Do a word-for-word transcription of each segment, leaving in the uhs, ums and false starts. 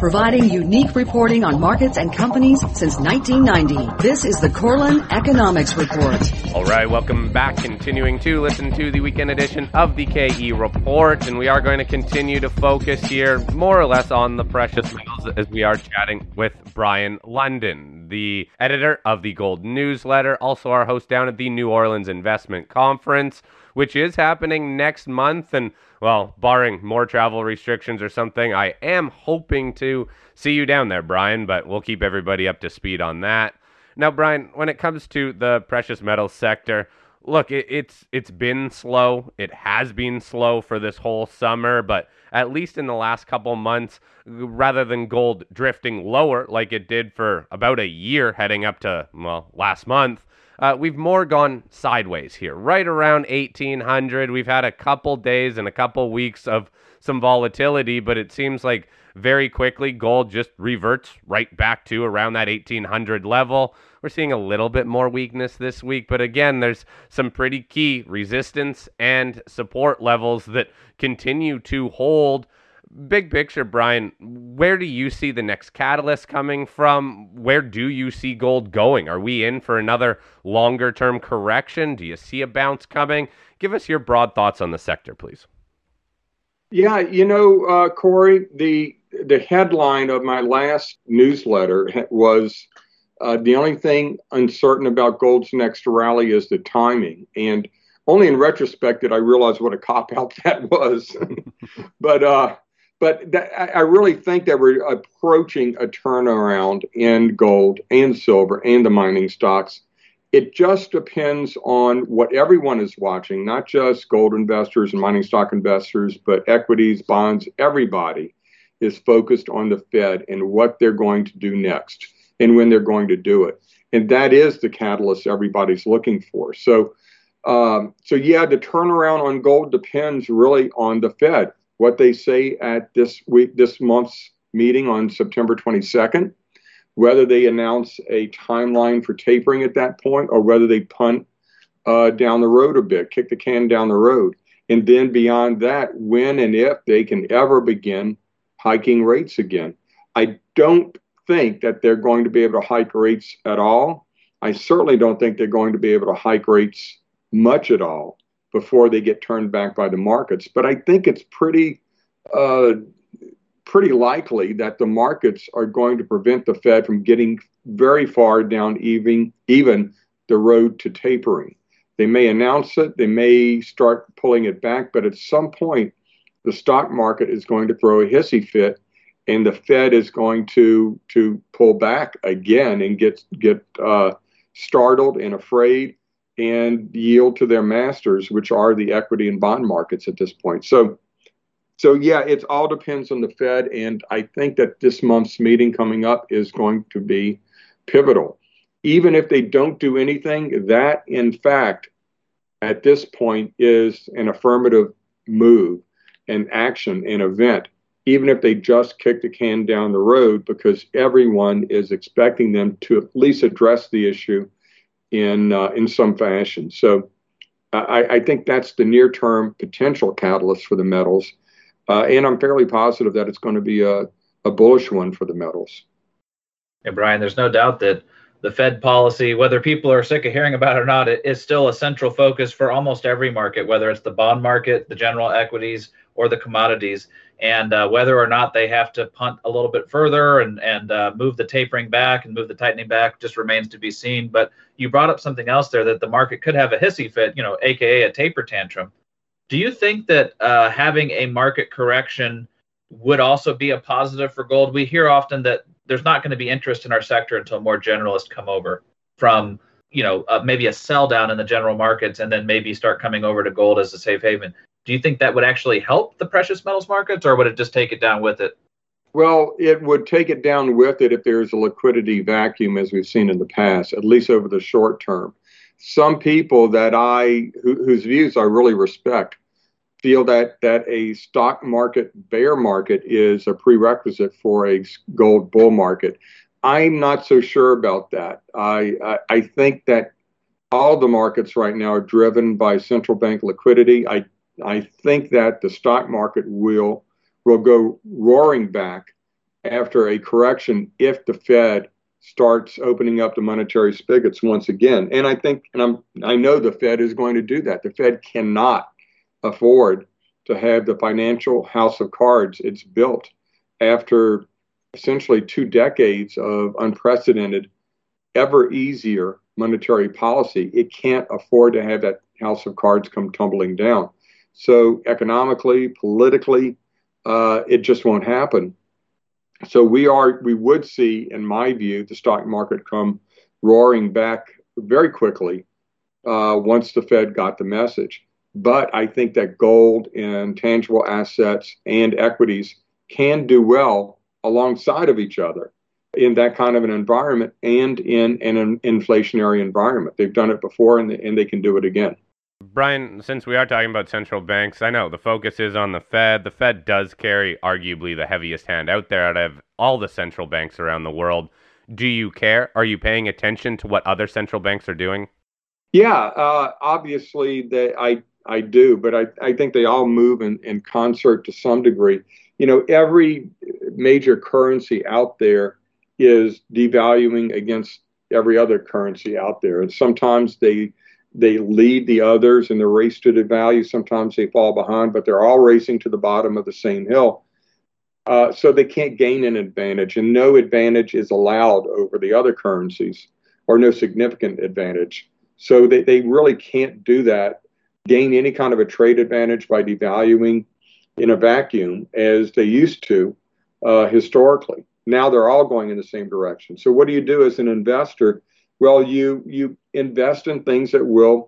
providing unique reporting on markets and companies since nineteen ninety. This is the Korelin Economics Report. All right, welcome back. Continuing to listen to the weekend edition of the K E Report, and we are going to continue to focus here more or less on the precious metals as we are chatting with Brian London, the editor of the Gold Newsletter, also our host down at the New Orleans Investment Conference, which is happening next month. And, well, barring more travel restrictions or something, I am hoping to see you down there, Brian, but we'll keep everybody up to speed on that. Now, Brian, when it comes to the precious metals sector, look, it, it's it's been slow. It has been slow for this whole summer, but at least in the last couple months, rather than gold drifting lower like it did for about a year heading up to, well, last month, Uh, we've more gone sideways here, right around eighteen hundred. We've had a couple days and a couple weeks of some volatility, but it seems like very quickly gold just reverts right back to around that eighteen hundred level. We're seeing a little bit more weakness this week, but again, there's some pretty key resistance and support levels that continue to hold. Big picture, Brian, where do you see the next catalyst coming from? Where do you see gold going? Are we in for another longer-term correction? Do you see a bounce coming? Give us your broad thoughts on the sector, please. Yeah, you know, uh, Corey, the the headline of my last newsletter was uh, the only thing uncertain about gold's next rally is the timing. And only in retrospect did I realize what a cop-out that was. but uh, but that, I really think that we're approaching a turnaround in gold and silver and the mining stocks. It just depends on what everyone is watching, not just gold investors and mining stock investors, but equities, bonds. Everybody is focused on the Fed and what they're going to do next and when they're going to do it. And that is the catalyst everybody's looking for. So, um, so yeah, the turnaround on gold depends really on the Fed, what they say at this week, this month's meeting on September twenty-second. Whether they announce a timeline for tapering at that point or whether they punt uh, down the road a bit, kick the can down the road. And then beyond that, when and if they can ever begin hiking rates again. I don't think that they're going to be able to hike rates at all. I certainly don't think they're going to be able to hike rates much at all before they get turned back by the markets. But I think it's pretty... Uh, pretty likely that the markets are going to prevent the Fed from getting very far down even, even the road to tapering. They may announce it, they may start pulling it back, but at some point, the stock market is going to throw a hissy fit and the Fed is going to, to pull back again and get, get uh, startled and afraid and yield to their masters, which are the equity and bond markets at this point. So So, yeah, it all depends on the Fed, and I think that this month's meeting coming up is going to be pivotal. Even if they don't do anything, that, in fact, at this point is an affirmative move, an action, an event, even if they just kick the can down the road, because everyone is expecting them to at least address the issue in, uh, in some fashion. So I, I think that's the near-term potential catalyst for the metals. Uh, and I'm fairly positive that it's going to be a, a bullish one for the metals. Yeah, Brian, there's no doubt that the Fed policy, whether people are sick of hearing about it or not, it is still a central focus for almost every market, whether it's the bond market, the general equities, or the commodities. And uh, whether or not they have to punt a little bit further and, and uh, move the tapering back and move the tightening back just remains to be seen. But you brought up something else there, that the market could have a hissy fit, you know, A K A a taper tantrum. Do you think that uh, having a market correction would also be a positive for gold? We hear often that there's not going to be interest in our sector until more generalists come over from, you know, uh, maybe a sell down in the general markets and then maybe start coming over to gold as a safe haven. Do you think that would actually help the precious metals markets, or would it just take it down with it? Well, it would take it down with it if there's a liquidity vacuum, as we've seen in the past, at least over the short term. Some people that I, who, whose views I really respect, feel that that a stock market bear market is a prerequisite for a gold bull market. I'm not so sure about that. I, I, I think that all the markets right now are driven by central bank liquidity. I I think that the stock market will will go roaring back after a correction if the Fed starts opening up the monetary spigots once again. And I think, and I'm, I know the Fed is going to do that. The Fed cannot afford to have the financial house of cards it's built after essentially two decades of unprecedented, ever easier monetary policy. It can't afford to have that house of cards come tumbling down. So economically, politically, uh, it just won't happen. So we are, we would see, in my view, the stock market come roaring back very quickly uh, once the Fed got the message. But I think that gold and tangible assets and equities can do well alongside of each other in that kind of an environment and in, in an inflationary environment. They've done it before, and they, and they can do it again. Brian, since we are talking about central banks, I know the focus is on the Fed. The Fed does carry arguably the heaviest hand out there out of all the central banks around the world. Do you care? Are you paying attention to what other central banks are doing? Yeah, uh, obviously they, I I do, but I, I think they all move in, in concert to some degree. You know, every major currency out there is devaluing against every other currency out there. And sometimes they they lead the others in the race to devalue. Sometimes they fall behind, but they're all racing to the bottom of the same hill. Uh, so they can't gain an advantage, and no advantage is allowed over the other currencies, or no significant advantage. So they, they really can't do that, gain any kind of a trade advantage by devaluing in a vacuum as they used to uh, historically. Now they're all going in the same direction. So what do you do as an investor? Well, you you invest in things that will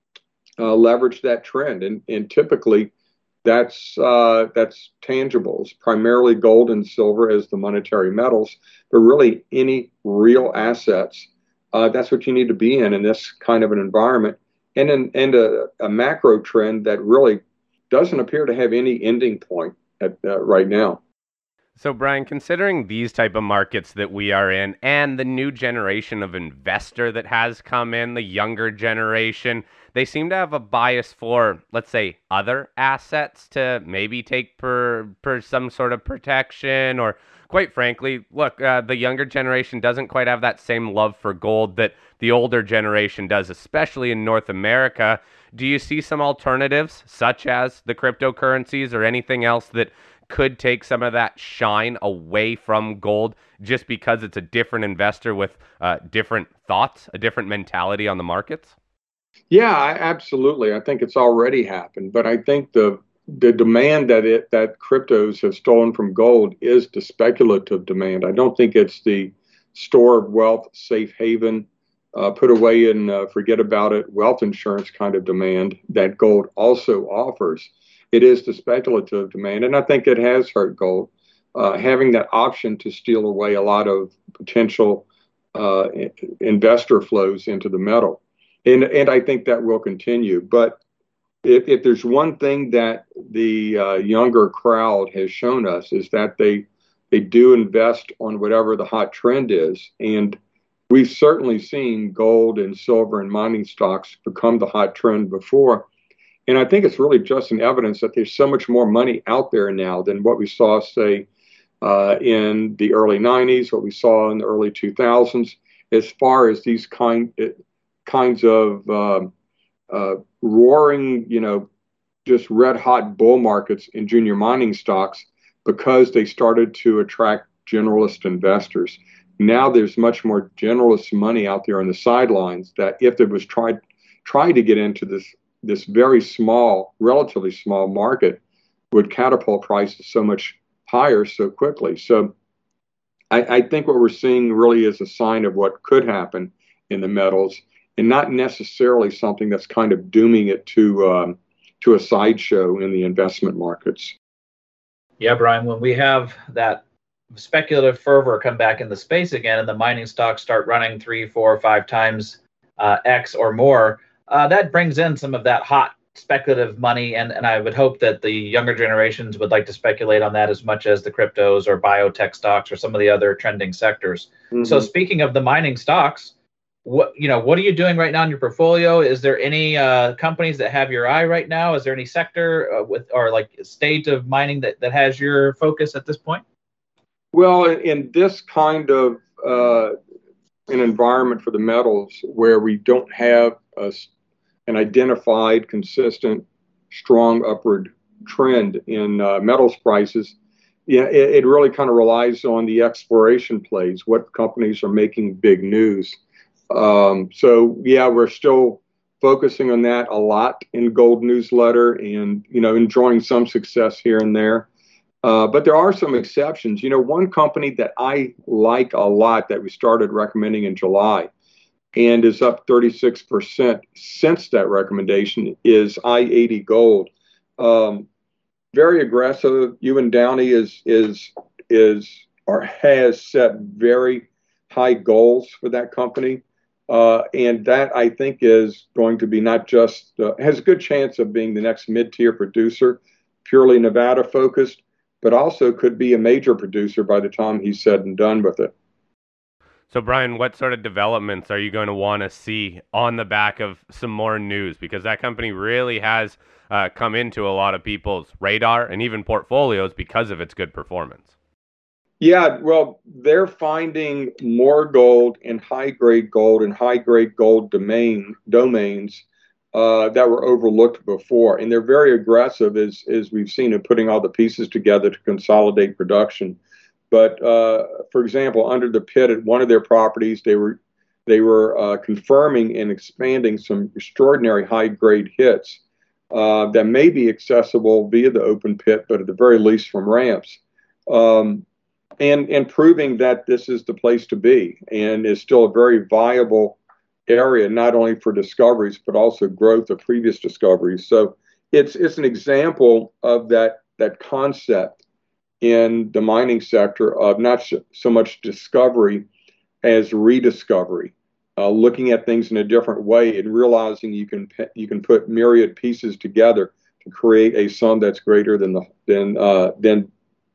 uh, leverage that trend, and and typically that's uh, that's tangibles, primarily gold and silver as the monetary metals, but really any real assets. Uh, that's what you need to be in in this kind of an environment, and in, and a, a macro trend that really doesn't appear to have any ending point at, uh, right now. So, Brian, considering these type of markets that we are in and the new generation of investor that has come in, the younger generation, they seem to have a bias for, let's say, other assets to maybe take per, per some sort of protection, or quite frankly, look, uh, the younger generation doesn't quite have that same love for gold that the older generation does, especially in North America. Do you see some alternatives, such as the cryptocurrencies or anything else that could take some of that shine away from gold just because it's a different investor with uh, different thoughts, a different mentality on the markets? Yeah, I, absolutely. I think it's already happened, but I think the the demand that it that cryptos have stolen from gold is the speculative demand. I don't think it's the store of wealth, safe haven, uh, put away and uh, forget about it, wealth insurance kind of demand that gold also offers. It is the speculative demand, and I think it has hurt gold, uh, having that option to steal away a lot of potential uh, investor flows into the metal. And, and I think that will continue. But if, if there's one thing that the uh, younger crowd has shown us is that they they do invest on whatever the hot trend is. And we've certainly seen gold and silver and mining stocks become the hot trend before. And I think it's really just an evidence that there's so much more money out there now than what we saw, say, uh, in the early nineties, what we saw in the early two thousands, as far as these kind kinds of uh, uh, roaring, you know, just red hot bull markets in junior mining stocks, because they started to attract generalist investors. Now there's much more generalist money out there on the sidelines that if it was tried tried to get into this this very small, relatively small market, would catapult prices so much higher so quickly. So I, I think what we're seeing really is a sign of what could happen in the metals, and not necessarily something that's kind of dooming it to um, to a sideshow in the investment markets. Yeah, Brian, when we have that speculative fervor come back in the space again and the mining stocks start running three, four, five times uh, X or more, uh, that brings in some of that hot speculative money. And, and I would hope that the younger generations would like to speculate on that as much as the cryptos or biotech stocks or some of the other trending sectors. Mm-hmm. So speaking of the mining stocks, what you know, what are you doing right now in your portfolio? Is there any uh, companies that have your eye right now? Is there any sector uh, with or like state of mining that, that has your focus at this point? Well, in, in this kind of uh, an environment for the metals where we don't have a, an identified, consistent, strong upward trend in uh, metals prices, yeah, it, it really kind of relies on the exploration plays, what companies are making big news. Um, so, yeah, we're still focusing on that a lot in Gold Newsletter and, you know, enjoying some success here and there. Uh, but there are some exceptions. You know, one company that I like a lot that we started recommending in July and is up thirty-six percent since that recommendation is I eighty Gold. Um, very aggressive. Ewan Downey is is is or has set very high goals for that company, uh, and that I think is going to be not just uh, has a good chance of being the next mid-tier producer, purely Nevada focused, but also could be a major producer by the time he's said and done with it. So, Brian, what sort of developments are you going to want to see on the back of some more news? Because that company really has uh, come into a lot of people's radar and even portfolios because of its good performance. Yeah, well, they're finding more gold and high-grade gold and high-grade gold domain domains uh, that were overlooked before. And they're very aggressive, as, as we've seen, in putting all the pieces together to consolidate production. But uh, for example, under the pit at one of their properties, they were they were uh, confirming and expanding some extraordinary high-grade hits uh, that may be accessible via the open pit, but at the very least from ramps, um, and and proving that this is the place to be and is still a very viable area, not only for discoveries but also growth of previous discoveries. So it's it's an example of that that concept in the mining sector of not so much discovery as rediscovery, uh, looking at things in a different way and realizing you can you can put myriad pieces together to create a sum that's greater than the than uh, than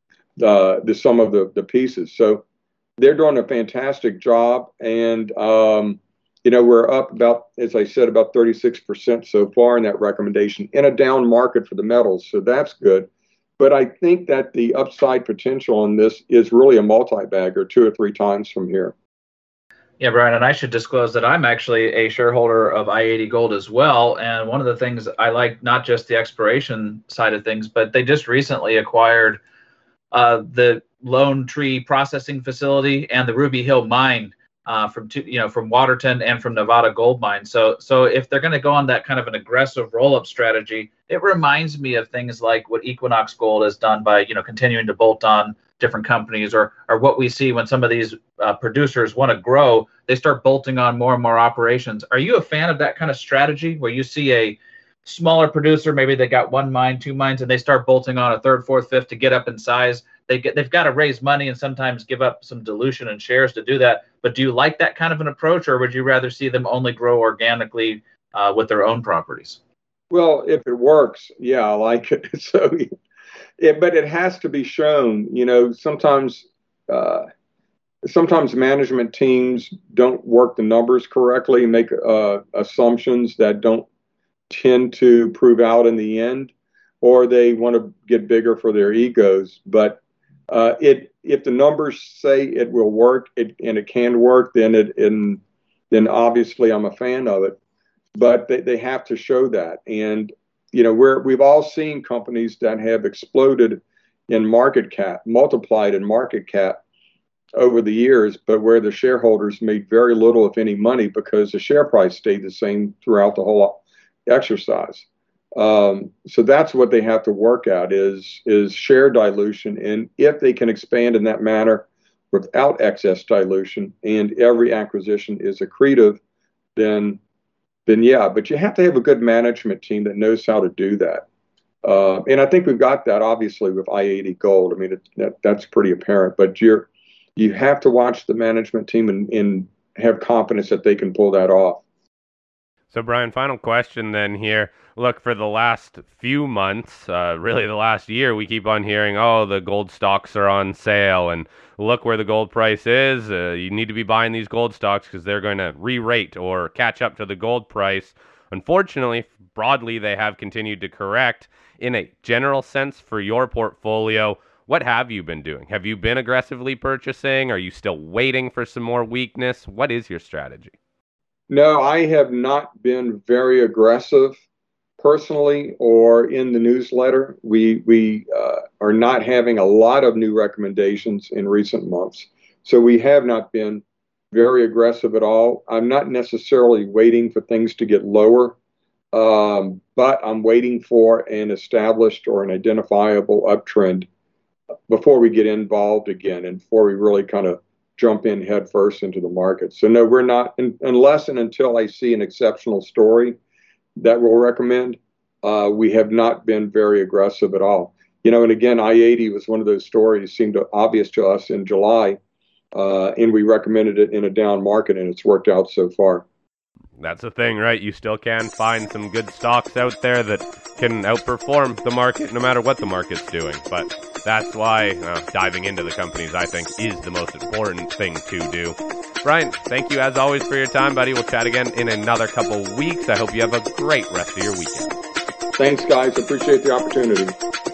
the the sum of the the pieces. So they're doing a fantastic job, and um, you know we're up about, as I said, about thirty-six percent so far in that recommendation in a down market for the metals. So that's good. But I think that the upside potential in this is really a multi-bagger two or three times from here. Yeah, Brian, and I should disclose that I'm actually a shareholder of I eighty Gold as well. And one of the things I like, not just the exploration side of things, but they just recently acquired uh, the Lone Tree processing facility and the Ruby Hill mine uh, from two, you know from Waterton and from Nevada Gold Mine. So so if they're going to go on that kind of an aggressive roll-up strategy, it reminds me of things like what Equinox Gold has done by you know continuing to bolt on different companies, or or what we see when some of these uh, producers want to grow, they start bolting on more and more operations. Are you a fan of that kind of strategy where you see a smaller producer, maybe they got one mine, two mines, and they start bolting on a third, fourth, fifth to get up in size? They get, they've got to raise money and sometimes give up some dilution and shares to do that. But do you like that kind of an approach, or would you rather see them only grow organically uh, with their own properties? Well, if it works, yeah, I like it. So, it, but it has to be shown. You know, sometimes, uh, sometimes management teams don't work the numbers correctly, make uh, assumptions that don't tend to prove out in the end, or they want to get bigger for their egos. But uh, it if the numbers say it will work, it, and it can work, then it and then obviously I'm a fan of it. But they, they have to show that. And you know, we're we've all seen companies that have exploded in market cap, multiplied in market cap over the years, but where the shareholders made very little, if any, money because the share price stayed the same throughout the whole exercise. Um, so that's what they have to work out is is share dilution, and if they can expand in that manner without excess dilution, and every acquisition is accretive, then then yeah. But you have to have a good management team that knows how to do that, uh, and I think we've got that obviously with I eighty Gold. I mean, it, that, that's pretty apparent. But you're you have to watch the management team and, and have confidence that they can pull that off. So, Brian, final question then here. Look, for the last few months, uh, really the last year, we keep on hearing, oh, the gold stocks are on sale, and look where the gold price is. Uh, you need to be buying these gold stocks because they're going to re-rate or catch up to the gold price. Unfortunately, broadly, they have continued to correct. In a general sense for your portfolio, what have you been doing? Have you been aggressively purchasing? Are you still waiting for some more weakness? What is your strategy? No, I have not been very aggressive personally or in the newsletter. We we uh, are not having a lot of new recommendations in recent months. So we have not been very aggressive at all. I'm not necessarily waiting for things to get lower, um, but I'm waiting for an established or an identifiable uptrend before we get involved again and before we really kind of jump in head first into the market. So no, we're not, in, unless and until I see an exceptional story that we'll recommend, uh, we have not been very aggressive at all. You know, and again, I eighty was one of those stories seemed obvious to us in July, uh, and we recommended it in a down market, and it's worked out so far. That's the thing, right? You still can find some good stocks out there that can outperform the market no matter what the market's doing. But that's why uh, diving into the companies, I think, is the most important thing to do. Brian, thank you as always for your time, buddy. We'll chat again in another couple weeks. I hope you have a great rest of your weekend. Thanks, guys. Appreciate the opportunity.